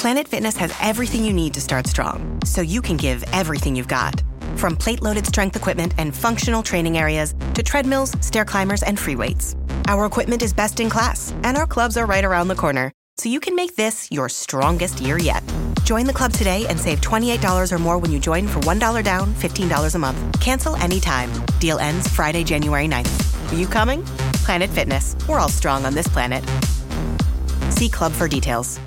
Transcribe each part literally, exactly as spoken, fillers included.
Planet Fitness has everything you need to start strong, so you can give everything you've got. From plate-loaded strength equipment and functional training areas to treadmills, stair climbers, and free weights. Our equipment is best in class, and our clubs are right around the corner, so you can make this your strongest year yet. Join the club today and save twenty-eight dollars or more when you join for one dollar down, fifteen dollars a month. Cancel anytime. Deal ends Friday, January ninth. Are you coming? Planet Fitness. We're all strong on this planet. See club for details.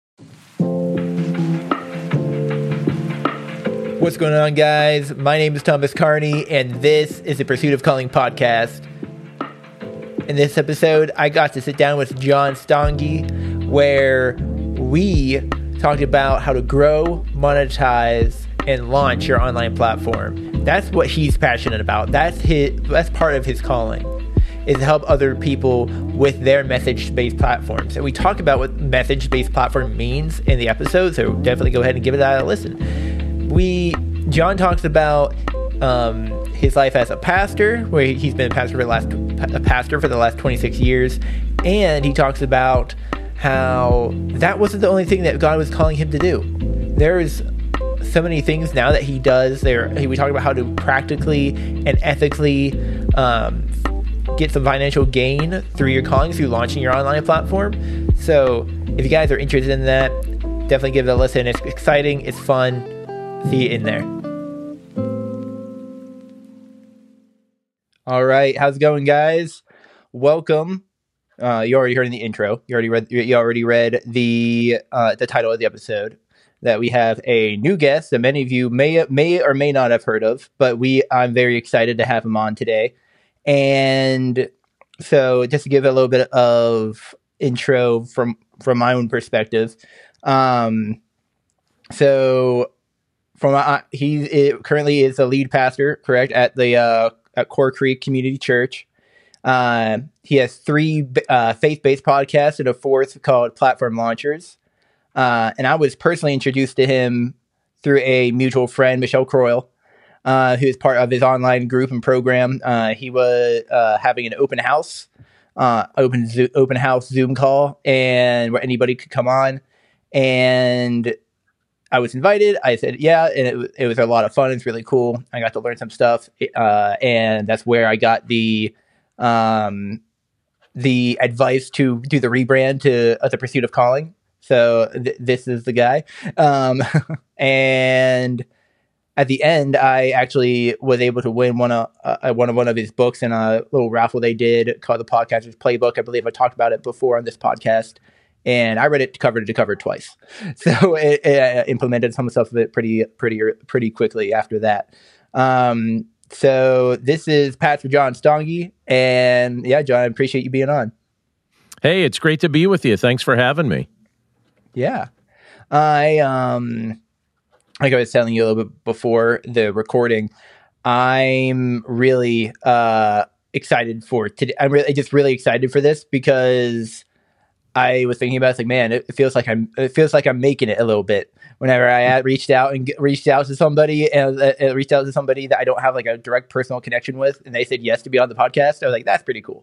What's going on, guys? My name is Thomas Carney, and this is the Pursuit of Calling podcast. In this episode, I got to sit down with John Stange, where we talked about how to grow, monetize, and launch your online platform. That's what he's passionate about. That's his. That's part of his calling, is to help other people with their message-based platforms. And we talk about what message-based platform means in the episode, so definitely go ahead and give it a listen. We, John talks about um, his life as a pastor, where he's been a pastor for the last a pastor for the last twenty-six years, and he talks about how that wasn't the only thing that God was calling him to do. There's so many things now that he does. There, we talk about how to practically and ethically um, get some financial gain through your calling, through launching your online platform. So, if you guys are interested in that, definitely give it a listen. It's exciting. It's fun. See you in there. All right, how's it going, guys? Welcome. Uh, you already heard in the intro. You already read. You already read the uh, the title of the episode. That we have a new guest that many of you may may or may not have heard of, but we I'm very excited to have him on today. And so, just to give a little bit of intro from from my own perspective, um, so. From uh, he it currently is a lead pastor, correct, at the uh, at Core Creek Community Church. Uh, he has three uh, faith-based podcasts and a fourth called Platform Launchers. Uh, and I was personally introduced to him through a mutual friend, Michelle Croyle, uh, who is part of his online group and program. Uh, he was uh, having an open house, uh, open zo- open house Zoom call, and where anybody could come on. And I was invited. I said, yeah, and it, it was a lot of fun. It's really cool. I got to learn some stuff, uh, and that's where I got the um, the advice to do the rebrand to uh, the Pursuit of Calling. So th- this is the guy. Um, and at the end, I actually was able to win one of uh, one of one of his books in a little raffle they did called the Podcaster's Playbook. I believe I talked about it before on this podcast. And I read it cover to cover twice, so it, it implemented some stuff of it pretty, pretty, pretty quickly after that. Um, so this is Pastor John Stange, and yeah, John, I appreciate you being on. Hey, it's great to be with you. Thanks for having me. Yeah, I um, like I was telling you a little bit before the recording, I'm really uh excited for today. I'm really just really excited for this because I was thinking about it, it's like, man, it feels like I'm, it feels like I'm making it a little bit. Whenever I had reached out and get, reached out to somebody and uh, reached out to somebody that I don't have like a direct personal connection with, and they said yes to be on the podcast, I was like, that's pretty cool.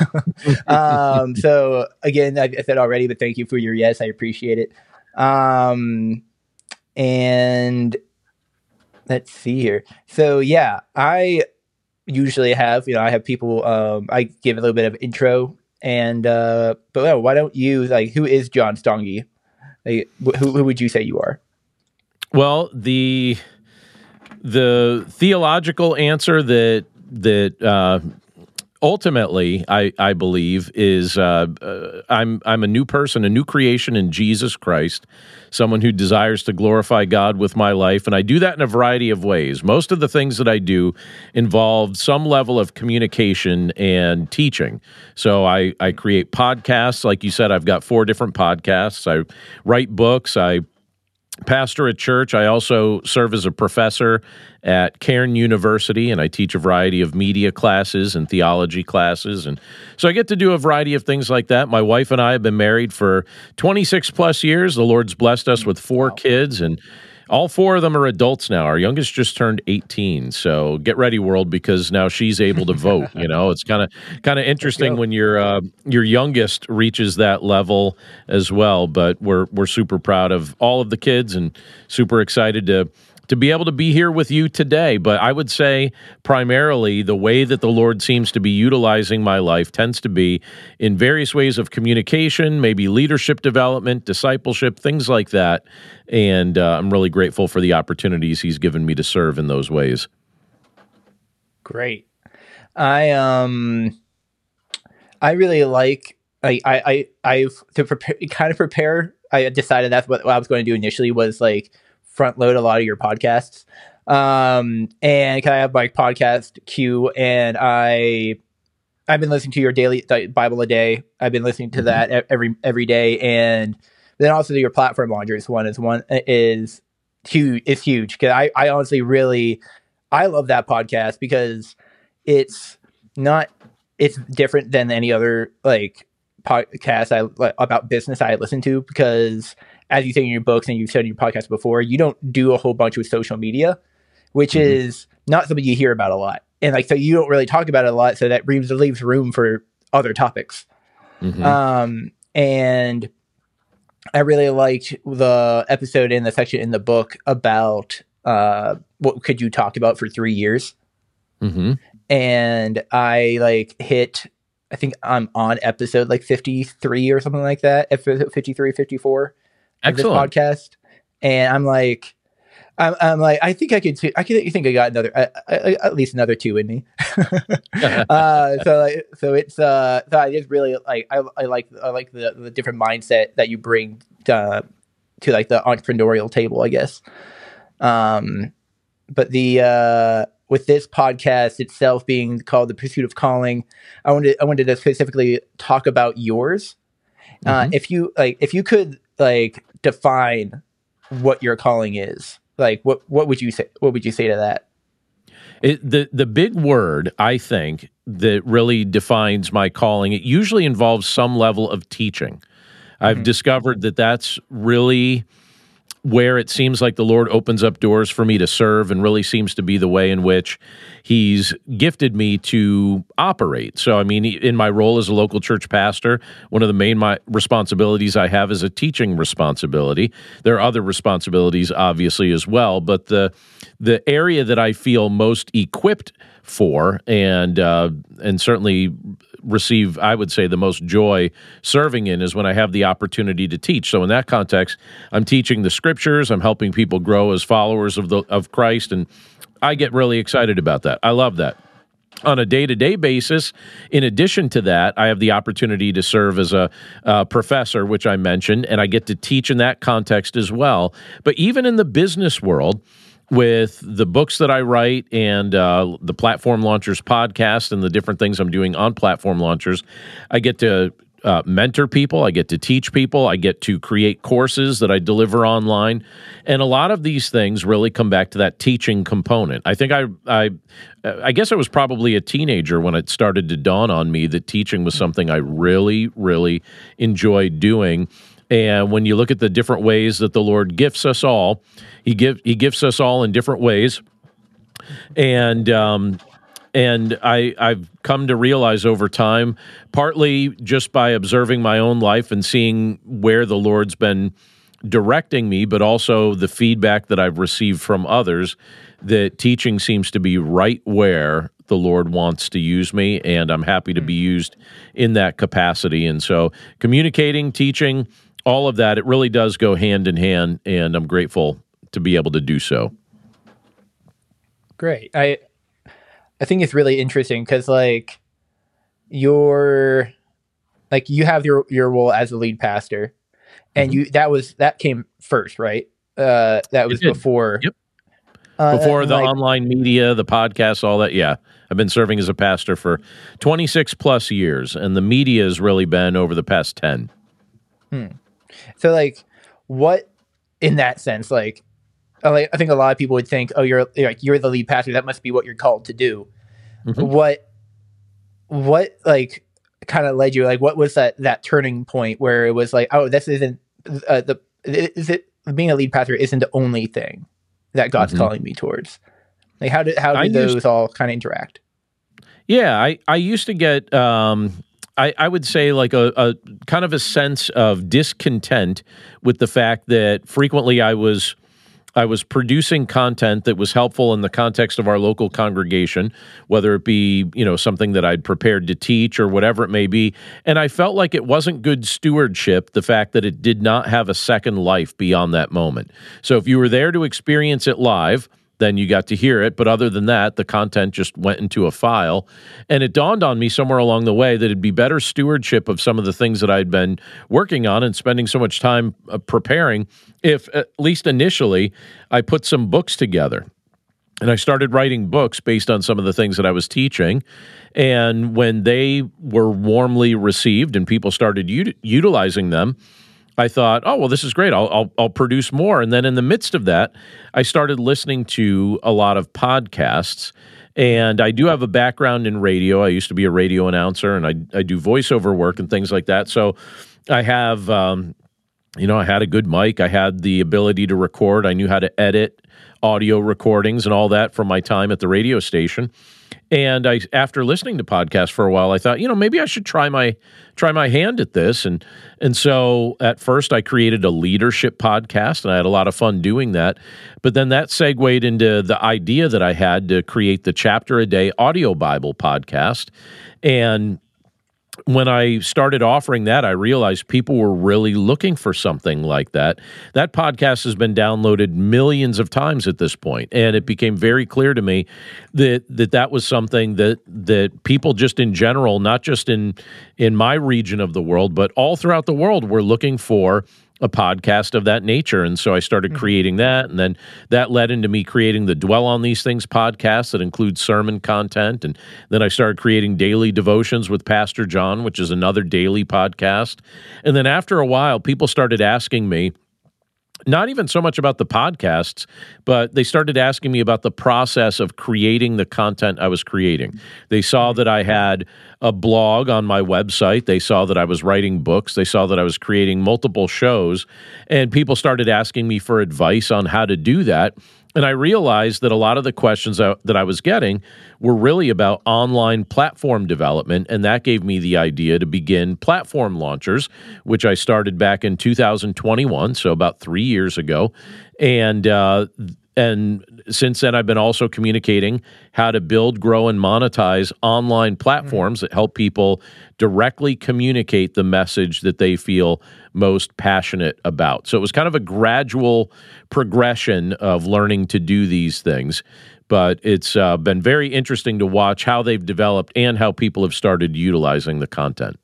um, so again, I, I said already, but thank you for your yes. I appreciate it. Um, and let's see here. So yeah, I usually have, you know, I have people, um, I give a little bit of intro. And, uh, but well, why don't you, like, who is John Stange? Like, who, who would you say you are? Well, the, the theological answer that, that, uh, ultimately, I, I believe is, uh, uh, I'm, I'm a new person, a new creation in Jesus Christ, someone who desires to glorify God with my life. And I do that in a variety of ways. Most of the things that I do involve some level of communication and teaching. So I, I create podcasts. Like you said, I've got four different podcasts. I write books. I pastor a church. I also serve as a professor at Cairn University, and I teach a variety of media classes and theology classes. And so I get to do a variety of things like that. My wife and I have been married for twenty-six plus years. The Lord's blessed us with four Wow. kids, and all four of them are adults now. Our youngest just turned eighteen. So get ready, world, because now she's able to vote. You know, it's kind of kind of interesting when your uh, your youngest reaches that level as well. But we're we're super proud of all of the kids and super excited to to be able to be here with you today. But I would say primarily the way that the Lord seems to be utilizing my life tends to be in various ways of communication, maybe leadership development, discipleship, things like that. And uh, I'm really grateful for the opportunities he's given me to serve in those ways. Great. I um I really like I I I I've to prepare kind of prepare I decided that's what, what I was going to do initially was like front load a lot of your podcasts. Um, and can I have my podcast queue? And I, I've been listening to your daily Bible a day. I've been listening to mm-hmm. that every, every day. And then also your platform launchers one is one is huge. It's huge. Cause I, I honestly really, I love that podcast because it's not, it's different than any other like podcast I like, about business I listen to because as you say in your books and you've said in your podcast before, you don't do a whole bunch with social media, which mm-hmm. is not something you hear about a lot. And like, so you don't really talk about it a lot. So that leaves, leaves room for other topics. Mm-hmm. Um, and I really liked the episode in the section in the book about uh, what could you talk about for three years. Mm-hmm. And I like hit, I think I'm on episode like fifty-three or something like that. Episode fifty-three, fifty-four. Excellent. This podcast, and I'm like, I'm, I'm like, I think I could, I could, I think I got another, uh, at least another two in me. uh, so, like, so it's, uh, so I just really like, I, I like, I like the, the different mindset that you bring to, to like the entrepreneurial table, I guess. Um, but the, uh, with this podcast itself being called The Pursuit of Calling, I wanted, I wanted to specifically talk about yours. Uh, mm-hmm. If you like, if you could like define what your calling is, like what, what would you say? What would you say to that? It, the the big word I think that really defines my calling. It usually involves some level of teaching. Mm-hmm. I've discovered that that's really where it seems like the Lord opens up doors for me to serve and really seems to be the way in which he's gifted me to operate. So, I mean, in my role as a local church pastor, one of the main my responsibilities I have is a teaching responsibility. There are other responsibilities, obviously, as well, but the the area that I feel most equipped for and uh, and certainly receive, I would say, the most joy serving in is when I have the opportunity to teach. So in that context, I'm teaching the scriptures, I'm helping people grow as followers of the of Christ, and I get really excited about that. I love that. On a day-to-day basis, in addition to that, I have the opportunity to serve as a uh, professor, which I mentioned, and I get to teach in that context as well. But even in the business world, with the books that I write and uh, the Platform Launchers podcast and the different things I'm doing on Platform Launchers, I get to uh, mentor people, I get to teach people, I get to create courses that I deliver online, and a lot of these things really come back to that teaching component. I think I, I, I guess I was probably a teenager when it started to dawn on me that teaching was something I really, really enjoyed doing. And when you look at the different ways that the Lord gifts us all, He give He gifts us all in different ways, and um, and I I've come to realize over time, partly just by observing my own life and seeing where the Lord's been directing me, but also the feedback that I've received from others, that teaching seems to be right where the Lord wants to use me, and I'm happy to be used in that capacity. And so, communicating, teaching, all of that, it really does go hand in hand, and I'm grateful to be able to do so. Great. I I think it's really interesting because, like, you're, like, you have your, your role as a lead pastor, and mm-hmm. you that was that came first, right? Uh, that was before. Yep. Uh, before the like, online media, the podcasts, all that. Yeah, I've been serving as a pastor for twenty-six plus years, and the media has really been over the past ten. Hmm. So, like, what in that sense, like, I think a lot of people would think, oh, you're like you're the lead pastor. That must be what you're called to do. Mm-hmm. What, what, like, kind of led you? Like, what was that that turning point where it was like, oh, this isn't uh, the is it being a lead pastor isn't the only thing that God's mm-hmm. calling me towards. Like how did how did those all kind of interact? Yeah, I, I used to get, um, I, I would say like a, a kind of a sense of discontent with the fact that frequently I was I was producing content that was helpful in the context of our local congregation, whether it be, you know, something that I'd prepared to teach or whatever it may be. And I felt like it wasn't good stewardship, the fact that it did not have a second life beyond that moment. So if you were there to experience it live, then you got to hear it. But other than that, the content just went into a file. And it dawned on me somewhere along the way that it'd be better stewardship of some of the things that I'd been working on and spending so much time uh, preparing if, at least initially, I put some books together. And I started writing books based on some of the things that I was teaching. And when they were warmly received and people started u- utilizing them, I thought, oh, well, this is great. I'll, I'll I'll produce more. And then in the midst of that, I started listening to a lot of podcasts. And I do have a background in radio. I used to be a radio announcer, and I I do voiceover work and things like that. So I have, um, you know, I had a good mic. I had the ability to record. I knew how to edit audio recordings and all that from my time at the radio station. And I, after listening to podcasts for a while, I thought, you know, maybe I should try my try my hand at this. And and so at first I created a leadership podcast, and I had a lot of fun doing that. But then that segued into the idea that I had to create the Chapter a Day Audio Bible podcast. And when I started offering that, I realized people were really looking for something like that. That podcast has been downloaded millions of times at this point, and it became very clear to me that that, that was something that that people just in general, not just in in my region of the world, but all throughout the world, were looking for a podcast of that nature. And so I started creating that, and then that led into me creating the Dwell on These Things podcast that includes sermon content. And then I started creating daily devotions with Pastor John, which is another daily podcast. And then after a while, people started asking me, not even so much about the podcasts, but they started asking me about the process of creating the content I was creating. They saw that I had a blog on my website. They saw that I was writing books. They saw that I was creating multiple shows. And people started asking me for advice on how to do that. And I realized that a lot of the questions that I was getting were really about online platform development, and that gave me the idea to begin Platform Launchers, which I started back in two thousand twenty-one, so about three years ago. And uh, and since then, I've been also communicating how to build, grow, and monetize online platforms mm-hmm. that help people directly communicate the message that they feel most passionate about. So it was kind of a gradual progression of learning to do these things, but it's uh, been very interesting to watch how they've developed and how people have started utilizing the content.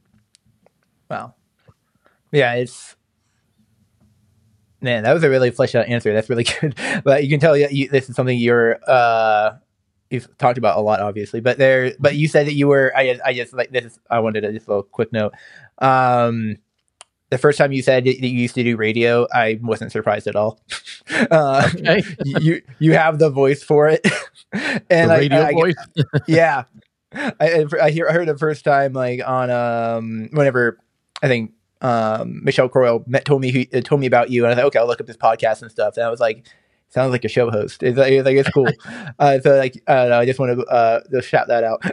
Wow. Yeah, it's... Man, that was a really fleshed out answer. That's really good. But you can tell you, this is something you're uh, you've talked about a lot, obviously. But there, but you said that you were. I just, I just like this. Is, I wanted to just a little quick note. Um, the first time you said that you used to do radio, I wasn't surprised at all. uh, okay. you you have the voice for it, and the radio I, I, voice. I, yeah, I I, hear, I heard the first time like on um whenever I think. Um, Michelle Croyle met, told me who, told me about you, and I thought, okay, I'll look up this podcast and stuff. And I was like, sounds like a show host. It's like, it's, like, it's cool. uh, so like, I, I just want to uh, just shout that out.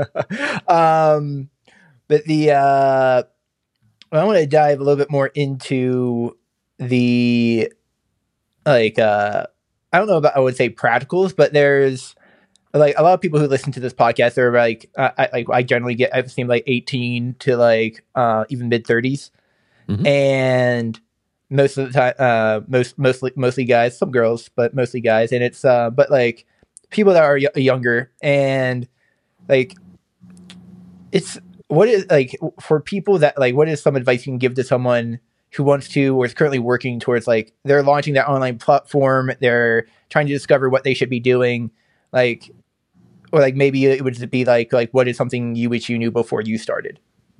um, but the uh, I want to dive a little bit more into the like uh, I don't know about I would say practicals, but there's like a lot of people who listen to this podcast are like uh, I like I generally get I've seen like eighteen to like uh, even mid thirties. Mm-hmm. And most of the time, uh, most mostly mostly guys, some girls, but mostly guys. And it's uh, but like people that are y- younger, and like it's what is like for people that like what is some advice you can give to someone who wants to or is currently working towards like they're launching their online platform, they're trying to discover what they should be doing, like or like maybe it would be like like what is something you wish you knew before you started.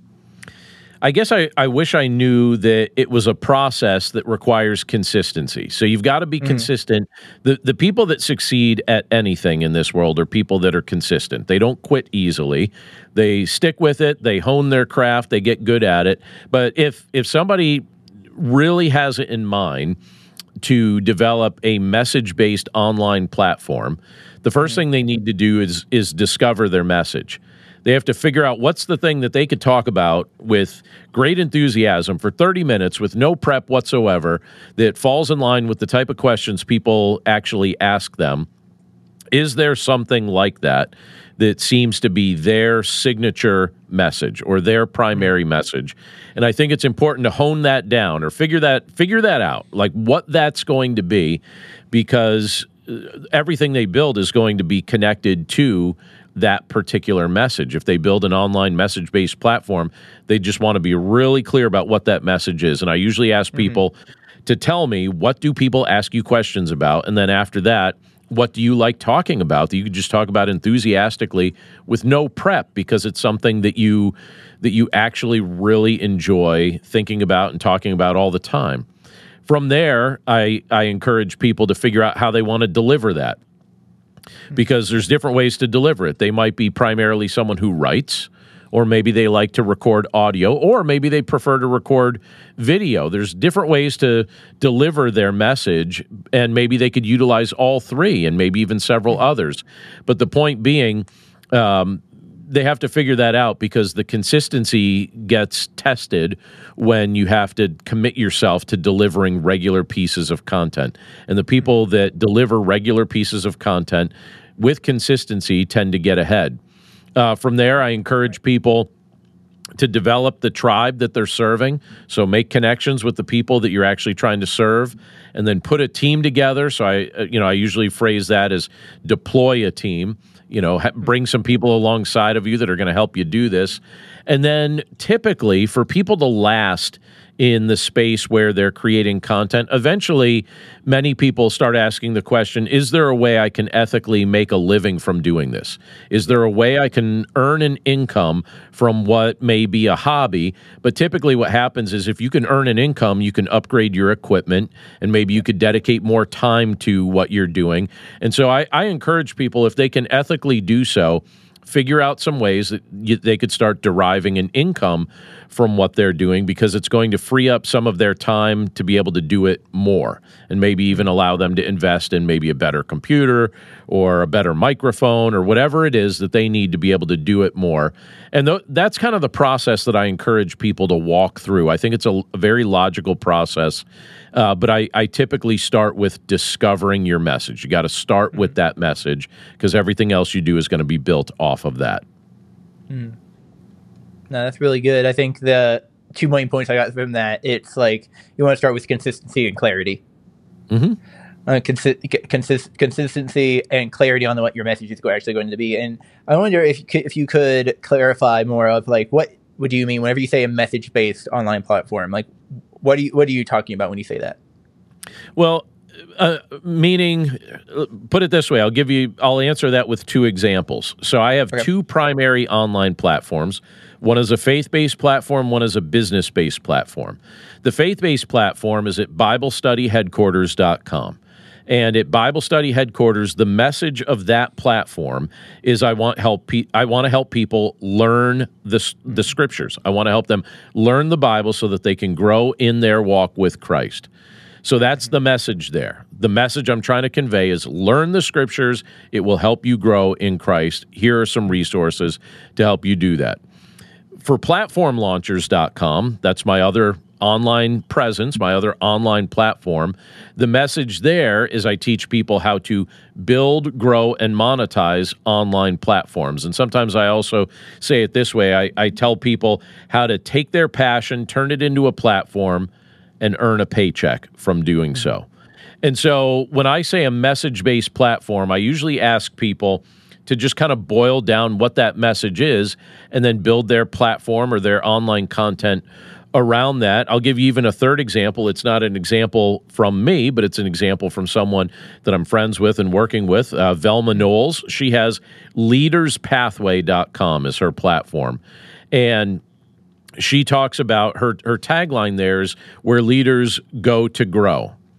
I guess I, I wish I knew that it was a process that requires consistency. So you've got to be mm-hmm. consistent. The the people that succeed at anything in this world are people that are consistent. They don't quit easily. They stick with it. They hone their craft. They get good at it. But if if somebody really has it in mind to develop a message-based online platform, the first thing they need to do is is discover their message. They have to figure out what's the thing that they could talk about with great enthusiasm for thirty minutes with no prep whatsoever that falls in line with the type of questions people actually ask them. Is there something like that that seems to be their signature message or their primary message? And I think it's important to hone that down or figure that figure that out, like what that's going to be, because everything they build is going to be connected to that particular message. If they build an online message-based platform, they just want to be really clear about what that message is. And I usually ask people mm-hmm. to tell me, what do people ask you questions about? And then after that, what do you like talking about that you could just talk about enthusiastically with no prep, because it's something that you that you actually really enjoy thinking about and talking about all the time. From there, I, I encourage people to figure out how they want to deliver that, because there's different ways to deliver it. They might be primarily someone who writes, or maybe they like to record audio, or maybe they prefer to record video. There's different ways to deliver their message, and maybe they could utilize all three and maybe even several others. But the point being, um, they have to figure that out, because the consistency gets tested when you have to commit yourself to delivering regular pieces of content. And the people that deliver regular pieces of content with consistency tend to get ahead. Uh, from there, I encourage people to develop the tribe that they're serving. So make connections with the people that you're actually trying to serve, and then put a team together. So I, you know, I usually phrase that as deploy a team. You know, ha- bring some people alongside of you that are going to help you do this. And then typically for people to last in the space where they're creating content, eventually many people start asking the question, is there a way I can ethically make a living from doing this? Is there a way I can earn an income from what may be a hobby? But typically what happens is, if you can earn an income, you can upgrade your equipment, and maybe you could dedicate more time to what you're doing. And so I, I encourage people, if they can ethically do so, figure out some ways that you, they could start deriving an income from what they're doing, because it's going to free up some of their time to be able to do it more, and maybe even allow them to invest in maybe a better computer or a better microphone or whatever it is that they need to be able to do it more. And th- that's kind of the process that I encourage people to walk through. I think it's a, a very logical process, uh, but I, I typically start with discovering your message. You got to start with that message, because everything else you do is going to be built off of that. Mm. No, that's really good. I think the two main points I got from that, it's like you want to start with consistency and clarity. Mm-hmm. Uh, consi- consist- consistency and clarity on what your message is actually going to be. And I wonder if you could, if you could clarify more of like, what, what do you mean whenever you say a message-based online platform? Like, what do you what are you talking about when you say that? Well, Uh, meaning, put it this way, I'll give you, I'll answer that with two examples. So I have okay. two primary online platforms. One is a faith-based platform, one is a business-based platform. The faith-based platform is at Bible Study Headquarters dot com. And at Bible Study Headquarters, the message of that platform is I want help. Pe- I want to help people learn the, the scriptures. I want to help them learn the Bible so that they can grow in their walk with Christ. So that's the message there. The message I'm trying to convey is learn the scriptures. It will help you grow in Christ. Here are some resources to help you do that. For platform launchers dot com, that's my other online presence, my other online platform. The message there is I teach people how to build, grow, and monetize online platforms. And sometimes I also say it this way. I, I tell people how to take their passion, turn it into a platform, and earn a paycheck from doing so. And so when I say a message-based platform, I usually ask people to just kind of boil down what that message is and then build their platform or their online content around that. I'll give you even a third example. It's not an example from me, but it's an example from someone that I'm friends with and working with, uh, Velma Knowles. She has leaders pathway dot com as her platform. And she talks about her, her tagline there is where leaders go to grow.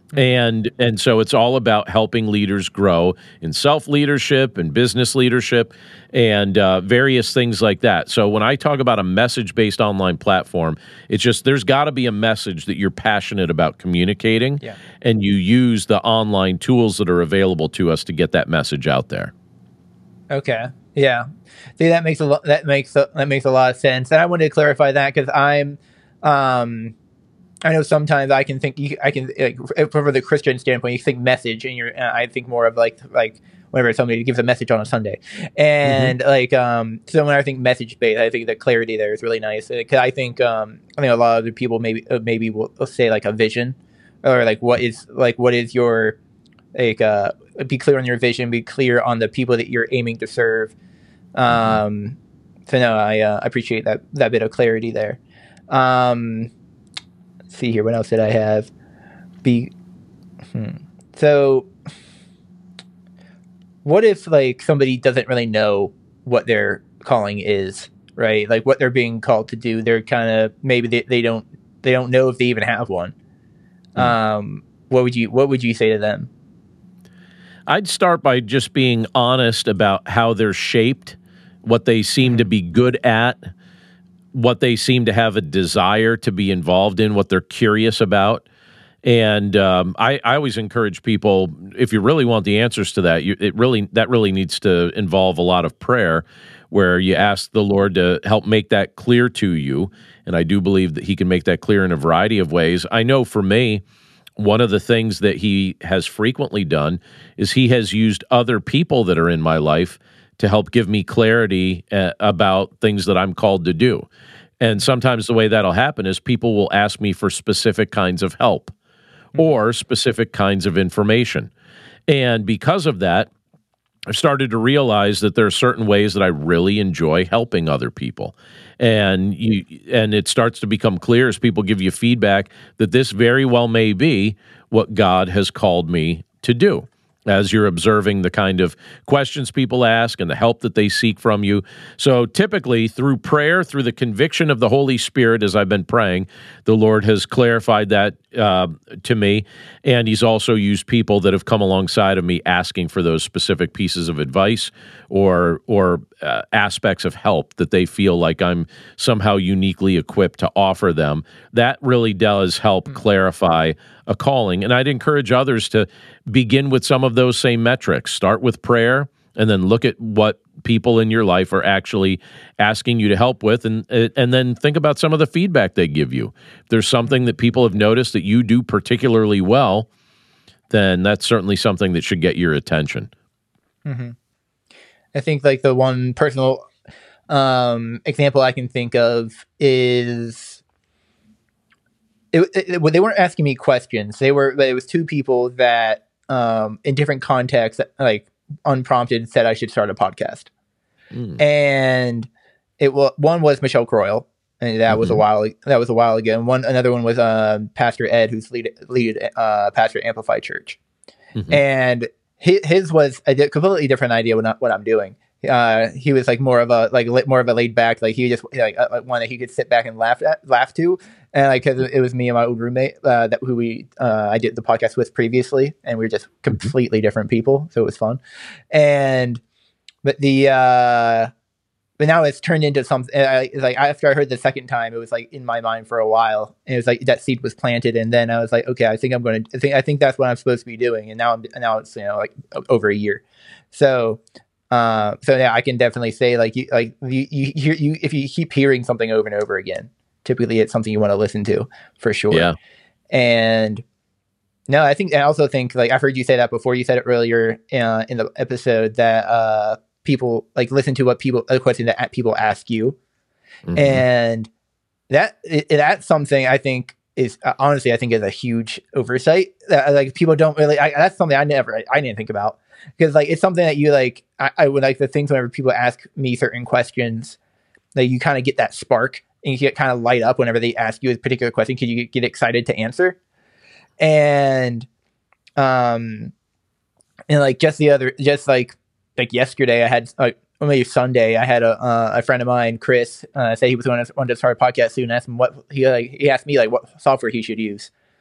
And and so it's all about helping leaders grow in self-leadership and business leadership and uh, various things like that. So when I talk about a message-based online platform, it's just there's got to be a message that you're passionate about communicating, Yeah. and you use the online tools that are available to us to get that message out there. Okay. Yeah. See, that makes a lot. That makes a, that makes a lot of sense. And I wanted to clarify that because I'm, um, I know sometimes I can think you, I can like from the Christian standpoint, you think message, and you're. Uh, I think more of like like whenever somebody gives a message on a Sunday, and mm-hmm. like um. So when I think message based, I think the clarity there is really nice because I think um I think a lot of the people maybe uh, maybe will say like a vision, or like what is like what is your like uh be clear on your vision, be clear on the people that you're aiming to serve. Um. Mm-hmm. So no, I uh, appreciate that that bit of clarity there. Um. See here, what else did I have? Be hmm. So what if like somebody doesn't really know what their calling is, right? Like what they're being called to do. They're kind of maybe they, they don't they don't know if they even have one. Mm. Um, what would you what would you say to them? I'd start by just being honest about how they're shaped, what they seem mm-hmm. to be good at, what they seem to have a desire to be involved in, what they're curious about. And um, I, I always encourage people, if you really want the answers to that, you, it really that really needs to involve a lot of prayer, where you ask the Lord to help make that clear to you. And I do believe that he can make that clear in a variety of ways. I know for me, one of the things that he has frequently done is he has used other people that are in my life to help give me clarity uh, about things that I'm called to do. And sometimes the way that'll happen is people will ask me for specific kinds of help or specific kinds of information. And because of that, I've started to realize that there are certain ways that I really enjoy helping other people. And you, and it starts to become clear as people give you feedback that this very well may be what God has called me to do, as you're observing the kind of questions people ask and the help that they seek from you. So typically, through prayer, through the conviction of the Holy Spirit, as I've been praying, the Lord has clarified that uh, to me, and he's also used people that have come alongside of me asking for those specific pieces of advice or or uh, aspects of help that they feel like I'm somehow uniquely equipped to offer them. That really does help mm-hmm. clarify a calling, and I'd encourage others to begin with some of those same metrics. Start with prayer, and then look at what people in your life are actually asking you to help with, and and then think about some of the feedback they give you. If there's something that people have noticed that you do particularly well, then that's certainly something that should get your attention. Mm-hmm. I think like the one personal um, example I can think of is it, it, it, they weren't asking me questions. They were, it was two people that um, in different contexts, like unprompted, said I should start a podcast. Mm. And it was, one was Michelle Croyle, and that mm-hmm. was a while that was a while ago. And one another one was uh, Pastor Ed, who's lead lead uh, pastor at Amplify Church. Mm-hmm. And his, his was a di- completely different idea what, what I'm doing. Uh, he was like more of a like more of a laid back, like he just like uh, one that he could sit back and laugh at, laugh to, and like cause it was me and my old roommate uh, that who we uh, I did the podcast with previously, and we were just completely different people, so it was fun. And but the uh, but now it's turned into something. Uh, like after I heard the second time, it was like in my mind for a while, and it was like that seed was planted, and then I was like, okay, I think I'm going to I think I think that's what I'm supposed to be doing, and now I'm now it's you know like over a year, so. Uh, so yeah, I can definitely say like you like you you hear you if you keep hearing something over and over again, typically it's something you want to listen to for sure. Yeah. And no, I think I also think like I've heard you say that before. You said it earlier uh, in the episode that uh, people like listen to what people a question that people ask you, mm-hmm. and that it, that's something I think is uh, honestly I think is a huge oversight. That, like people don't really. I, that's something I never I, I didn't think about. Because like it's something that you like, I, I would like the things whenever people ask me certain questions, that you kind of get that spark and you get kind of light up whenever they ask you a particular question because you get excited to answer. And, um, and like just the other, just like like yesterday, I had like or maybe Sunday, I had a uh, a friend of mine, Chris, uh, say he was going to want to start a podcast soon. I asked him what he like. He asked me like what software he should use.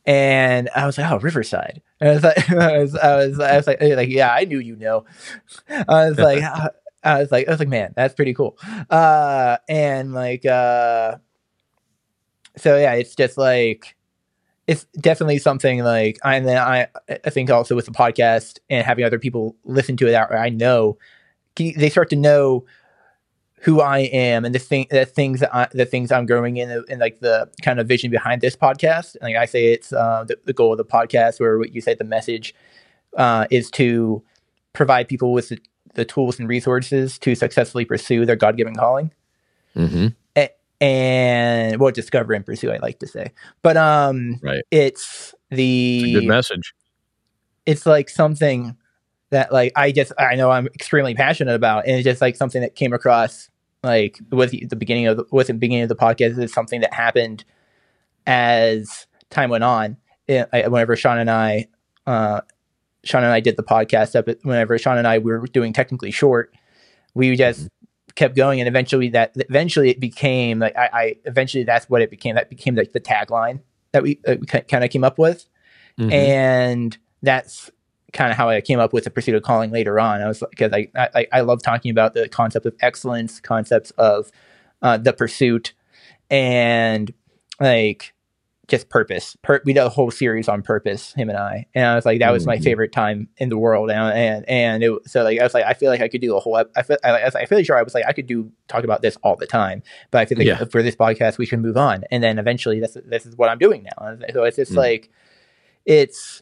And I was like, oh, Riverside. And I was like, I was, I was, I was like, like, yeah, I knew, you know, I was like, I was like, I was like, man, that's pretty cool. Uh, and like, uh, so yeah, it's just like, it's definitely something like, and then I, I think also with the podcast and having other people listen to it out, I know they start to know who I am and the thing, the things that I, the things I'm growing in, and like the kind of vision behind this podcast. Like I say, it's uh, the, the goal of the podcast, or what you say, the message uh, is to provide people with the, the tools and resources to successfully pursue their God-given calling. Mm-hmm. A- and well, discover and pursue, I like to say, but um, right. it's the it's a good message. It's like something that like I just I know I'm extremely passionate about, and it's just like something that came across. Like with the beginning of the, with the beginning of the podcast, is something that happened as time went on. It, I, whenever Sean and I, uh, Sean and I did the podcast up, whenever Sean and I were doing Technically Short, we just kept going, and eventually that eventually it became like I, I eventually that's what it became. That became like the tagline that we, uh, we kind of came up with, mm-hmm. and that's kind of how I came up with the Pursuit of Calling later on. I was because I, I I love talking about the concept of excellence, concepts of uh, the pursuit, and like just purpose. Per- we did a whole series on purpose, him and I, and I was like, that was my favorite time in the world, and and and it, so like I was like, I feel like I could do a whole. I feel I, I feel sure I was like I could do talk about this all the time, but I feel like yeah. for this podcast we should move on, and then eventually this this is what I'm doing now. So it's just mm. like it's.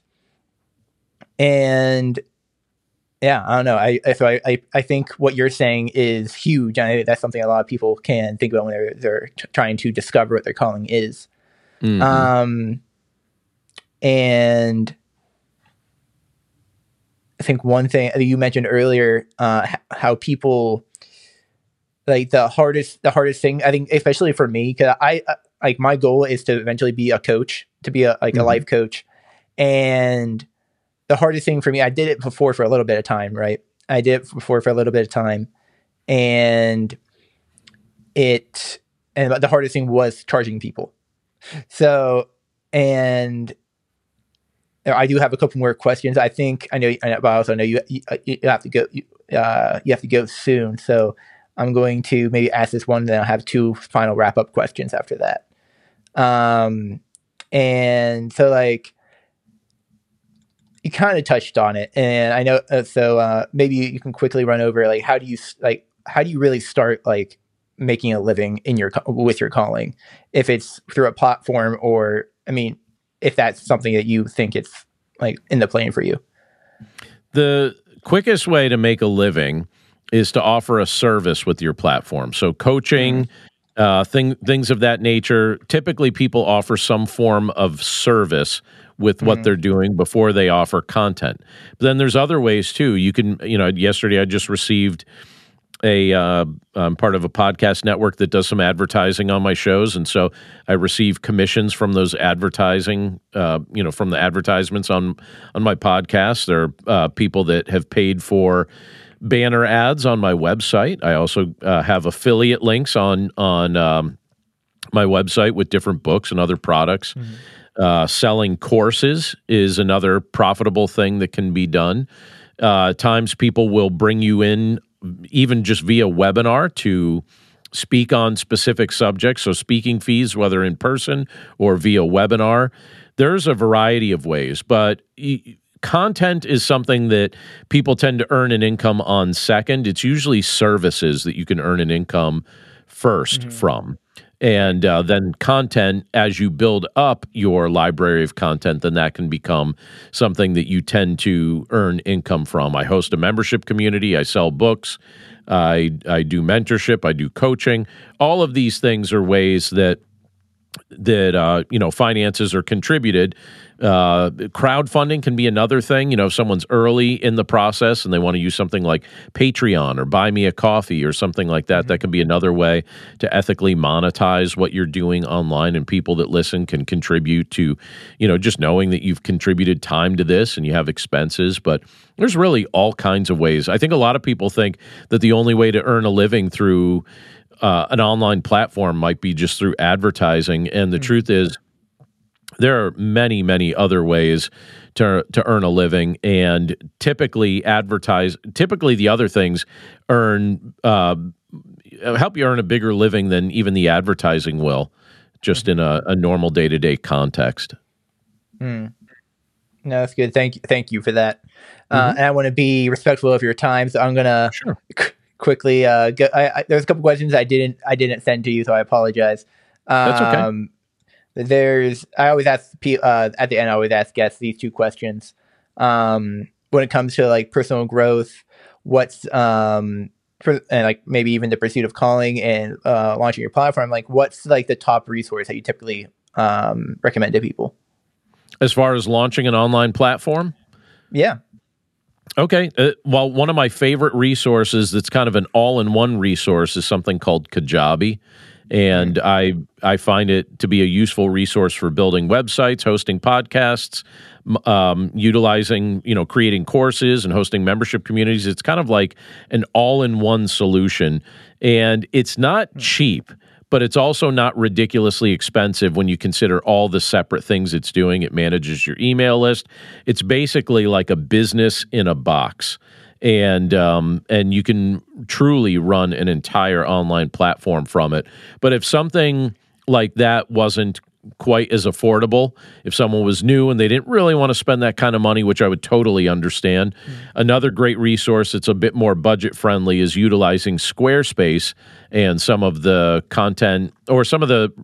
And yeah, I don't know. I so I, I, I think what you're saying is huge. And I, that's something a lot of people can think about when they're they're t- trying to discover what their calling is. Mm-hmm. Um, and I think one thing you mentioned earlier, uh, how people like the hardest the hardest thing. I think especially for me, because I like my goal is to eventually be a coach, to be a like mm-hmm. a life coach, and the hardest thing for me, I did it before for a little bit of time, right? I did it before for a little bit of time, and it, and the hardest thing was charging people. So, and I do have a couple more questions. I think I know, but I also know you, you, you have to go, uh, you have to go soon. So I'm going to maybe ask this one, then I'll have two final wrap up questions after that. Um, and so like, you kind of touched on it, and I know, uh, so uh, maybe you can quickly run over, like, how do you, like, how do you really start, like, making a living in your, with your calling, if it's through a platform, or, I mean, if that's something that you think it's, like, in the plan for you? The quickest way to make a living is to offer a service with your platform. So coaching, mm-hmm. uh, thing, things of that nature, typically people offer some form of service with what mm-hmm. they're doing before they offer content. But then there's other ways too. You can, you know, yesterday I just received a, uh, I'm part of a podcast network that does some advertising on my shows. And so I receive commissions from those advertising, uh, you know, from the advertisements on, on my podcast. There are uh, people that have paid for banner ads on my website. I also uh, have affiliate links on, on um, my website with different books and other products. Mm-hmm. Uh, selling courses is another profitable thing that can be done. Uh, times people will bring you in even just via webinar to speak on specific subjects. So speaking fees, whether in person or via webinar, there's a variety of ways. But e- content is something that people tend to earn an income on second. It's usually services that you can earn an income first mm-hmm. from. And uh, then content, as you build up your library of content, then that can become something that you tend to earn income from. I host a membership community. I sell books. I I do mentorship. I do coaching. All of these things are ways that that uh, you know finances are contributed. Uh, crowdfunding can be another thing. You know, if someone's early in the process and they want to use something like Patreon or Buy Me a Coffee or something like that, mm-hmm. that can be another way to ethically monetize what you're doing online, and people that listen can contribute to, you know, just knowing that you've contributed time to this and you have expenses. But there's really all kinds of ways. I think a lot of people think that the only way to earn a living through uh, an online platform might be just through advertising. And the mm-hmm. truth is, there are many, many other ways to to earn a living, and typically advertise. Typically, the other things earn uh, help you earn a bigger living than even the advertising will, just in a, a normal day to day context. Hmm. No, that's good. Thank you. Thank you for that. Uh, Mm-hmm. and I want to be respectful of your time, so I'm gonna Sure. qu- quickly. Uh, go, I, I, there's a couple questions I didn't I didn't send to you, so I apologize. Um, That's okay. There's I always ask pe- uh, at the end. I always ask guests these two questions. Um, when it comes to like personal growth, what's um, for, and like maybe even the pursuit of calling and uh, launching your platform. Like, what's like the top resource that you typically um, recommend to people? As far as launching an online platform, Yeah. okay. Uh, well, one of my favorite resources that's kind of an all-in-one resource is something called Kajabi. And I I find it to be a useful resource for building websites, hosting podcasts, m- um, utilizing, you know, creating courses and hosting membership communities. It's kind of like an all-in-one solution. And it's not cheap, but it's also not ridiculously expensive when you consider all the separate things it's doing. It manages your email list. It's basically like a business in a box. And um, and you can truly run an entire online platform from it. But if something like that wasn't quite as affordable, if someone was new and they didn't really want to spend that kind of money, which I would totally understand, mm-hmm. another great resource that's a bit more budget friendly is utilizing Squarespace and some of the content or some of the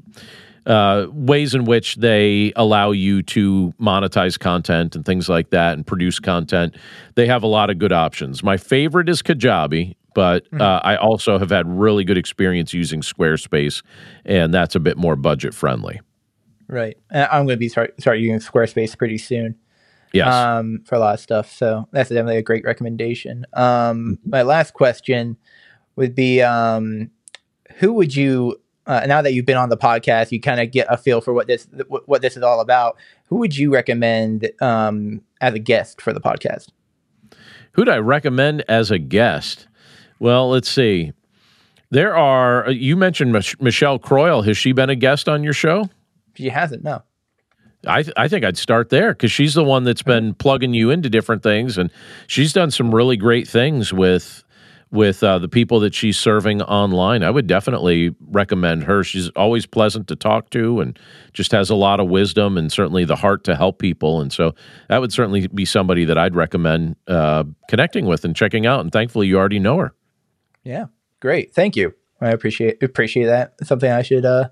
Uh, ways in which they allow you to monetize content and things like that and produce content. They have a lot of good options. My favorite is Kajabi, but uh, mm-hmm. I also have had really good experience using Squarespace, and that's a bit more budget friendly. Right. I'm going to be start, start using Squarespace pretty soon. Yes. Um, for a lot of stuff. So that's definitely a great recommendation. Um, my last question would be, um, who would you Uh, now that you've been on the podcast, you kind of get a feel for what this what this is all about. Who would you recommend um, as a guest for the podcast? Who'd I recommend as a guest? Well, let's see. There are, you mentioned Mich- Michelle Croyle. Has she been a guest on your show? She hasn't, no. I th- I think I'd start there because she's the one that's been plugging you into different things, and she's done some really great things with with uh, the people that she's serving online. I would definitely recommend her. She's always pleasant to talk to and just has a lot of wisdom and certainly the heart to help people. And so that would certainly be somebody that I'd recommend uh, connecting with and checking out. And thankfully, you already know her. Yeah, great. Thank you. I appreciate appreciate that. It's something I should, uh,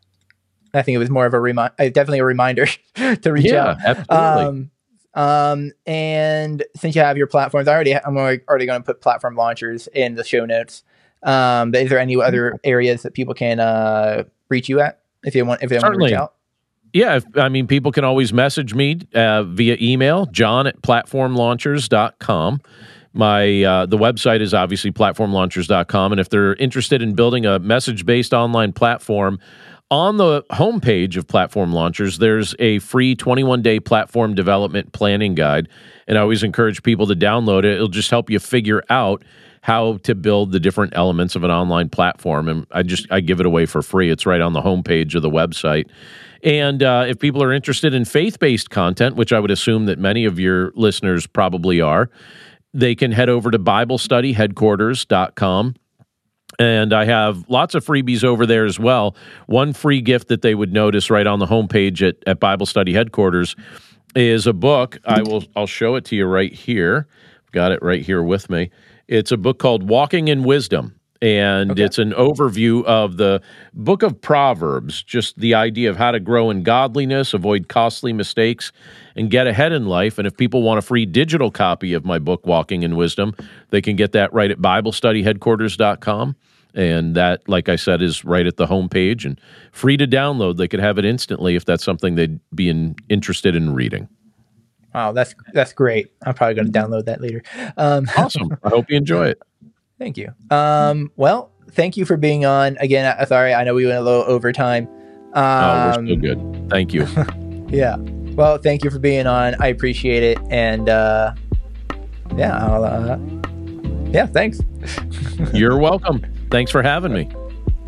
I think it was more of a reminder, definitely a reminder to reach yeah, out. Absolutely. Um, Um, and since you have your platforms, I already, I'm already going to put platform launchers in the show notes. Um, but is there any other areas that people can, uh, reach you at if they want, if they Certainly. want to reach out? Yeah. If, I mean, people can always message me, uh, via email, john at platform launchers dot com. My, uh, the website is obviously platform launchers dot com. And if they're interested in building a message-based online platform, on the homepage of Platform Launchers, there's a free twenty-one day platform development planning guide, and I always encourage people to download it. It'll just help you figure out how to build the different elements of an online platform, and I just I give it away for free. It's right on the homepage of the website. And uh, if people are interested in faith-based content, which I would assume that many of your listeners probably are, they can head over to bible study headquarters dot com. And I have lots of freebies over there as well. One free gift that they would notice right on the homepage at, at Bible Study Headquarters is a book. I will, I'll show it to you right here. Got it right here with me. It's a book called Walking in Wisdom. And okay. It's an overview of the book of Proverbs, just the idea of how to grow in godliness, avoid costly mistakes, and get ahead in life. And if people want a free digital copy of my book, Walking in Wisdom, they can get that right at bible study headquarters dot com. And that, like I said, is right at the homepage and free to download. They could have it instantly if that's something they'd be in, interested in reading. Wow, that's that's great. I'm probably going to download that later. Um, awesome. I hope you enjoy it. Thank you. Um, well, thank you for being on. Again, I, sorry, I know we went a little over time. Um, oh, we're still good. Thank you. Yeah. Well, thank you for being on. I appreciate it. And uh, yeah, I'll, uh, yeah, thanks. You're welcome. Thanks for having me. Yeah.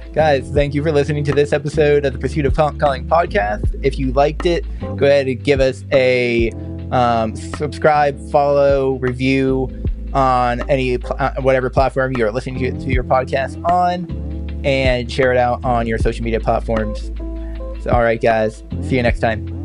Guys, thank you for listening to this episode of the Pursuit of Calling podcast. If you liked it, go ahead and give us a um, subscribe, follow, review on any uh, whatever platform you're listening to, to your podcast on, and share it out on your social media platforms. So, all right, guys, see you next time.